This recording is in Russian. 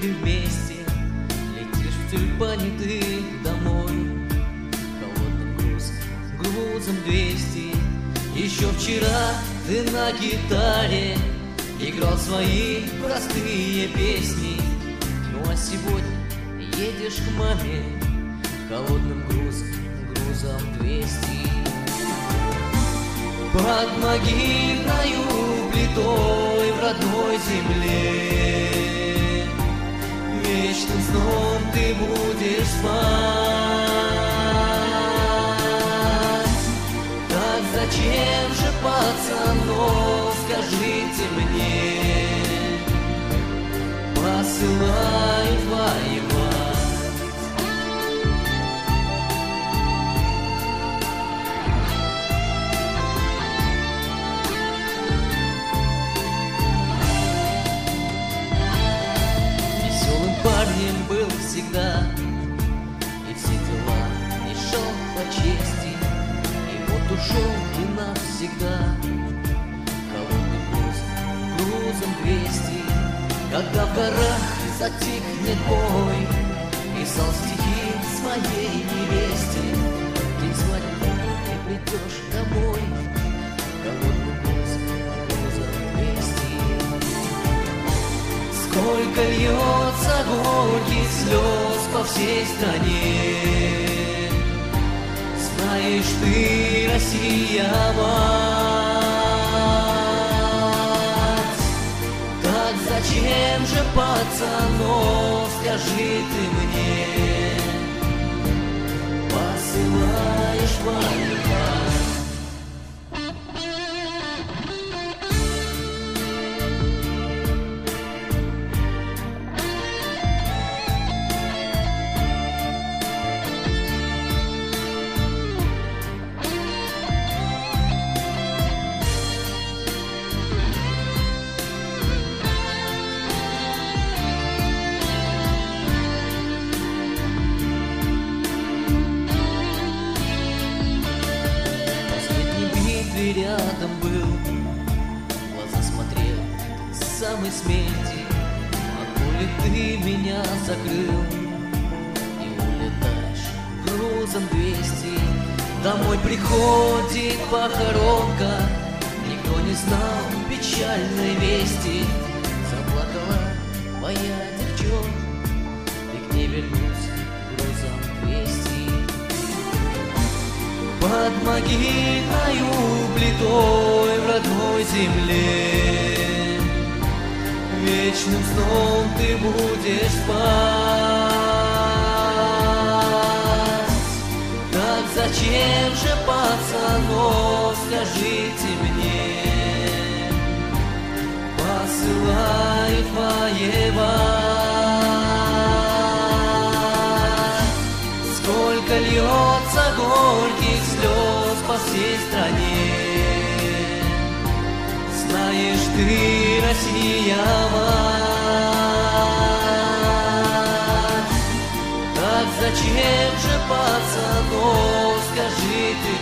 были вместе, летишь в тюльпане ты домой. Холодным грузом 200. Еще вчера ты на гитаре играл свои простые песни. Ну а сегодня едешь к маме холодным грузом 200. Под могильною плитой в родной земле вечным сном ты будешь спать. Так зачем же, пацанов, скажите мне, посылают воевать? Парнем был всегда, и все дела не шел по чести, и вот ушел и навсегда. Холодным грузом 200. Когда в горах затихнет бой, писал стихи своей невесте. Ты звонил, ты придешь домой. Холодным грузом 200. Сколько льется горьких слез по всей стране, знаешь ты, Россия, мать. Так зачем же, пацанов, скажи ты мне, посылаешь воевать? Рядом был, в глаза смотрел с самой смерти, от боли ты меня закрыл и улетаешь грузом 200. Домой приходит похоронка, никто не знал печальной вести. Заплакала моя девчонка, и к ней вернусь грузом 200. Под могильною плитой в родной земле вечным сном ты будешь спать. Так зачем же, пацанов, скажите мне, посылают воевать? Сколько льется горьких слез по всей стране, знаешь ты, Россия, мать. Так зачем же, пацанов, скажи ты